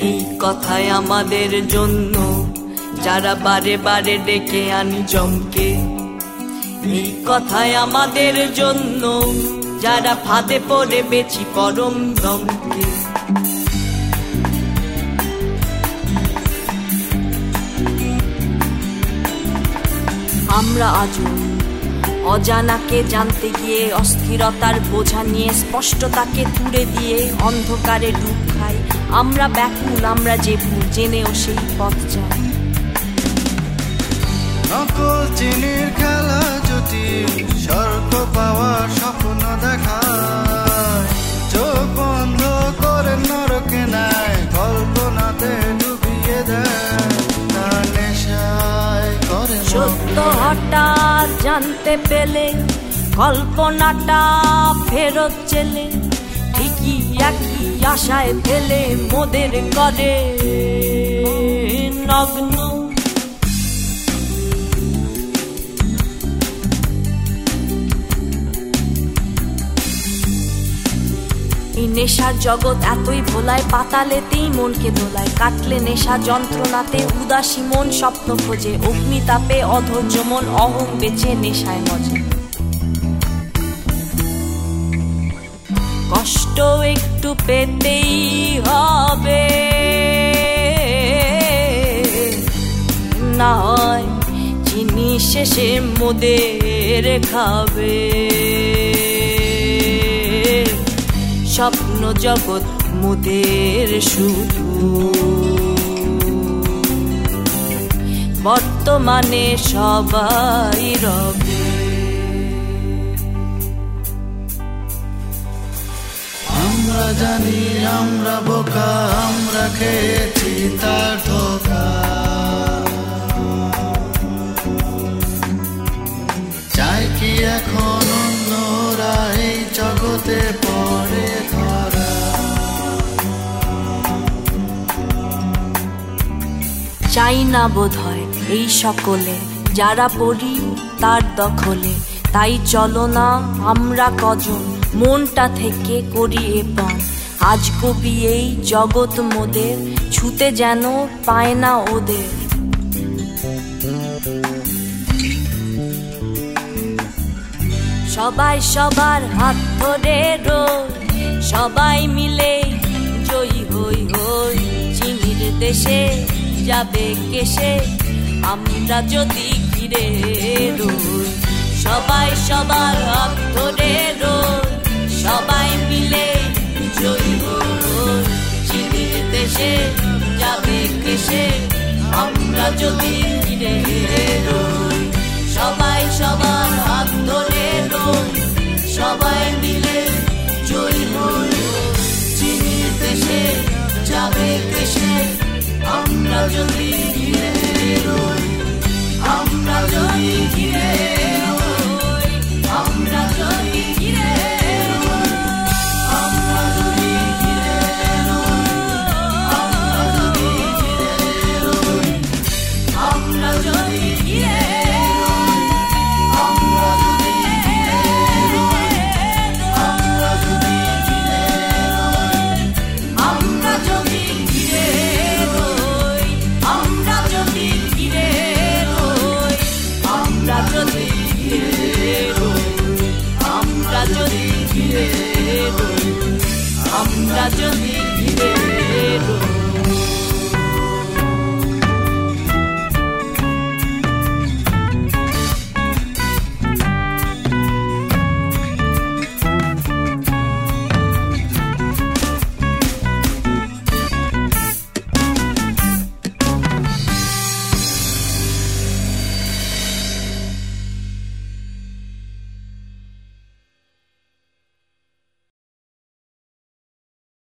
এই কথায় আমাদের জন্য যারা বারে বারে ডেকে আনি জমকে, এই কথায় আমাদের জন্য যারা ফাঁদে পড়ে বেচি পরম দমকে। আমরা আজও অজানাকে জানতে গিয়ে অস্থিরতার বোঝা নিয়ে স্পষ্টতাকে তুড়ে দিয়ে অন্ধকারে ডুব খাই। আমরা ব্যাকুল, আমরা যে ভুল জেনেও সেই পথ যাই। নকল চিনির খেলা জটিল, স্বর্গ পাওয়ার স্বপ্ন দেখায়, চোখ বন্ধ করে নরকে নেয়, কল্পনাতে ডুবিয়ে দেয়, তার নেশায় করে সত্য হঠাৎ জানতে পেলে কল্পনাটা ফেরত চেলে, ঠিকই একই আশায় ফেলে মোদের করে নগ্ন। এই নেশার জগৎ এতই ভোলায়, পাতালেতেই মনকে দোলায়, কাটলে নেশা যন্ত্রণাতে উদাসী মন স্বপ্ন খোঁজে, অগ্নিতাপে অধৈর্য মন অহং বেচে নেশায় মজে। কষ্ট একটু পেতেই হবে, না হয় চিনি শেষে মোদের খাবে। স্বপ্ন জগৎ মোদের শুধু, বর্তমানে সবাই রবে। আমরা জানি আমরা বোকা, আমরা খেয়েছি তার ধোঁকা, চাই কি এখন অন্যরা এই জগতে পড়ে ধরা। চাই না বোধ হয় এই সকলে যারা পড়ি তার দখলে, তাই চলো না আমরা কজন মনটা থেকে করি এ পান। আজ কবি এই জগৎ মোদের ছুতে যেন পায় না ওদের। সবাই সবার হাত ধরে রোজ, সবাই মিলে জয়ী হই হই, চিনির দেশে যাবে কেসে আমরা যদি ঘিরে রই। সবাই সবার হাত ধরে রই, সবাই মিলে জয়ী হই, চিনির দেশে যাবে কেসে আমরা যদি ঘিরে রই। সবাই সবার হাত ধরে রই, সবাই মিলে জয়ী হই, চিনির দেশে যাবে কেসে আমরা যদি